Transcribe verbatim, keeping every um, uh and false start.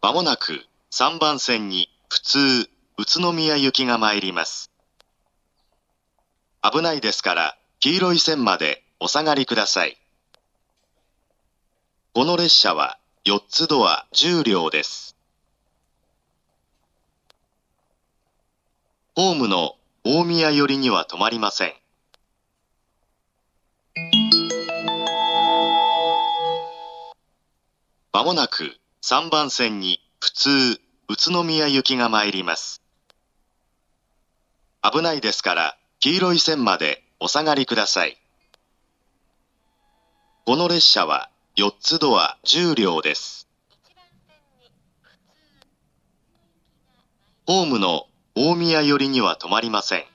まもなくさんばん線に普通宇都宮行きが参ります。危ないですから黄色い線までお下がりください。この列車はよっつドアじゅう両です。ホームの大宮寄りには止まりません。まもなくさんばん線に普通宇都宮行きが参ります。危ないですから黄色い線までお下がりください。この列車はよっつドアじゅう両です。ホームの大宮寄りには止まりません。